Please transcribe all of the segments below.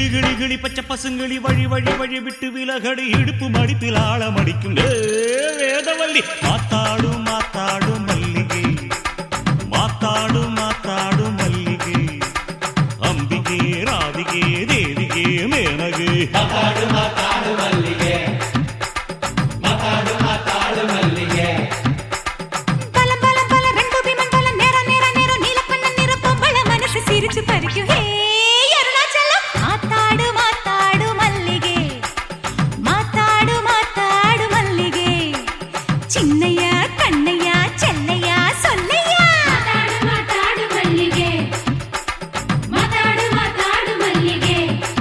கிளி கிளி பச்சை பசுங்கிளி வழி வழி வழி விட்டு விலகடி இடுப்பு மடிப்பில் ஆழம் அடிக்கும் வேதவல்லி மாத்தாடும் மாத்தாடும் மல்லிகை மாத்தாடும் மாத்தாடும் மல்லிகை அம்பிகே ராதிகே தேவிகே மேனகே மாத்தாடு மாத்தாடு மல்லிகே மாத்தாடு மாத்தாடு மல்லிகே பலம் பலம் பல ரெண்டு விமன் பல நேர நேர நேர நீல பண்ண நிற பொம்பள மனசு சிரிச்சு பறிக்கும் ஹே அருணாச்சலம் மாத்தாடு மாத்தாடு மல்லிகே மாத்தாடு மாத்தாடு மல்லிகே சின்னையா கண்ணையா செல்லையா சொல்லையா மாத்தாடு மாத்தாடு மல்லிகே மாத்தாடு மாத்தாடு மல்லிகே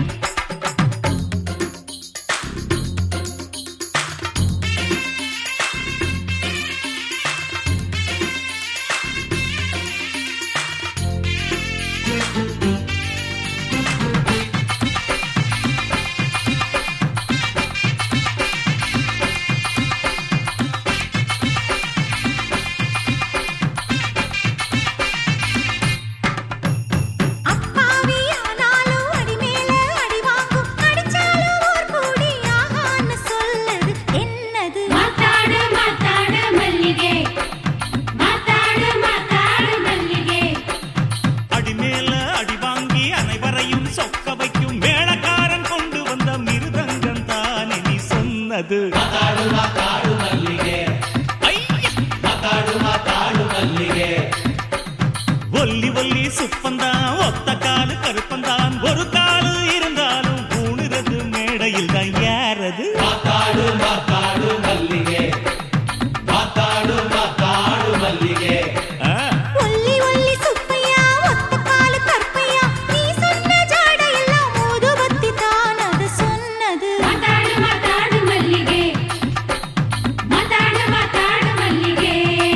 அப்பாவியானாலும் அடி மேல அடி வாங்கும் அடிச்சாலும் ஓர் கூடி ஆகான்னு சொல்லுது என்னது மாத்தாடு மாத்தாடு மல்லிகே மாத்தாடு மாத்தாடு மல்லிகே அடி மேல அடி வாங்கி அனைவரையும் சொக்க வைக்கும் மேளக்காரன் கொண்டு வந்த மிருதங்கம் தானே நீ சொன்னது மாத்தாடு மாத்தாடு மல்லிகே ஐயா! மாத்தாடு மாத்தாடு மல்லிகே ஒல்லி ஒல்லி சுப்பந்தான் ஒத்த காலு கருப்பந்தான் ஒரு காலு இருந்தாலும் பூணுறது மேடையில் தான் யாரது மாத்தாடு மாத்தாடு மல்லிகே மாத்தாடு மாத்தாடு மல்லிகே ஆ, ஒல்லி ஒல்லி சுப்பையா ஒத்த காலு கற்பையா நீ சொன்ன ஜாடையெல்லாம் ஊதுபத்தி தான் அது சொன்னது மாத்தாடு மாத்தாடு மல்லிகே மாத்தாடு மாத்தாடு மல்லிகே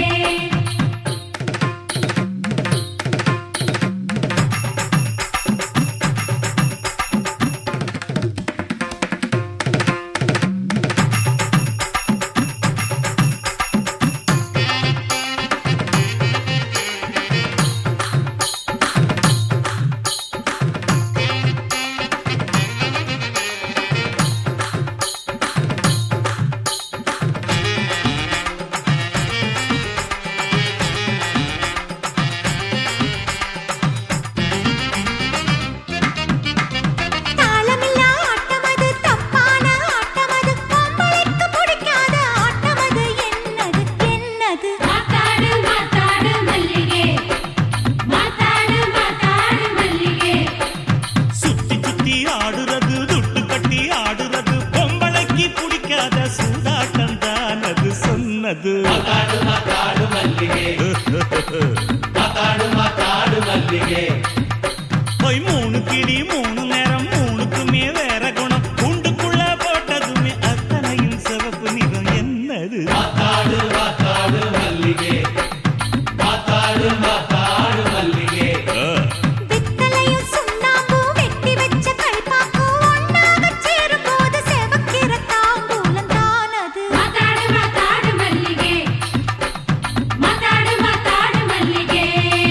தாளமில்லா ஆட்டமது தப்பான ஆட்டமது பொம்பளைக்கு பிடிக்காத ஆட்டமது என்னது என்னது மாத்தாடு மாத்தாடு மல்லிகே மாத்தாடு மாத்தாடு மல்லிகே சுத்தி சுத்தி ஆடுறது துட்டு கட்டி ஆடுறது பொம்பளைக்கு பிடிக்காத சூதாட்டம் தான் அது சொன்னது மாத்தாடு மாத்தாடு மல்லிகே மாத்தாடு மாத்தாடு மல்லிகே போய் மூணு கிளி மூணு நேரம் மூணுக்குமே வேற குணம் கூண்டுக்குள்ள போட்டதுமே அத்தனையும் சிவப்பு நிறம் என்னது மாத்தாடு மாத்தாடு மல்லிகே மாத்தாடு மாத்தாடு மல்லிகே வெத்தலையும் சுண்ணாம்பும் வெட்டி வச்ச கைப்பாக்கும் ஒண்ணாகச் சேரும்போது செவக்கிற தாம்பூலம் தான் அது மாத்தாடு மாத்தாடு மல்லிகே மாத்தாடு மாத்தாடு மல்லிகே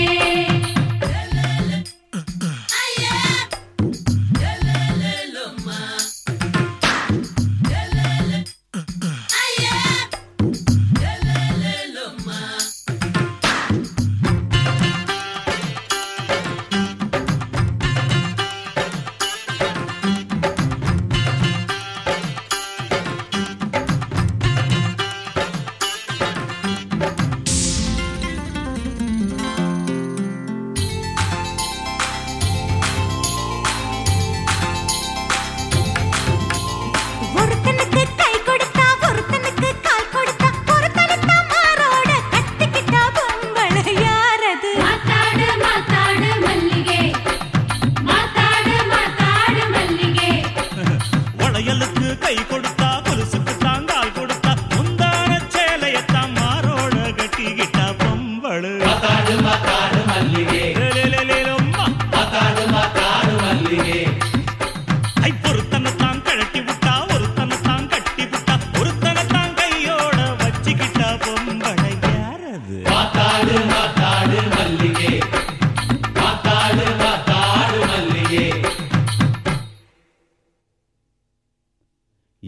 ஒருத்தனுக்கு கை கொடுத்தா ஒருத்தனுக்கு கால் கொடுத்தா ஒருத்தனுக்கு மாரோட கட்டிக்கிட்டா பொம்பளை யாரது மாத்தாடு மாத்தாடு மல்லிகே மாத்தாடு மாத்தாடு மல்லிகே வளையலுக்கு கை கொடுத்தா கொலுசுக்கு தாங்கால் கொடுத்தா முந்தான சேலையத்தான் மாரோட கட்டிக்கிட்டா பொம்பளு மாத்தாடு மாத்தாடு மல்லிகே லேலேலேலேலம்மா. மாத்தாடு மாத்தாடு மல்லிகே ஐ பொருத்தனைத்தான் கழட்டி விட்டா ஒருத்தனைத்தான் கட்டி விட்டா ஒருத்தனைத்தான் கையோட வச்சுக்கிட்டா பொம்பளை யாரது மாத்தாடு மாத்தாடு மல்லிகே மாத்தாடு மாத்தாடு மல்லிகே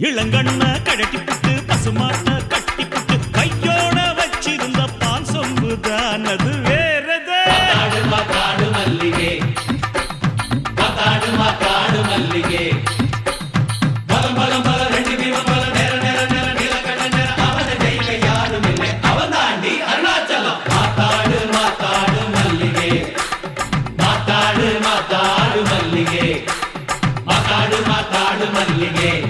இளங்கண்ண கழட்டி புட்டு பசுமாட்ட கட்டி புட்டு கையோட வச்சிருந்த பால் சொம்புதான் அது வேறது. மாத்தாடு மல்லிகே மாத்தாடு மல்லிகே பலம் பலம் பல ரெண்டு பீமம் பல நேர நேர நேர நீல கண்ண நேர அவன ஜெயிக்க யாரும் இல்லை அவன் தாண்டி அருணாச்சலம். மாத்தாடு மல்லிகே மாத்தாடு மல்லிகே மாத்தாடு மல்லிகே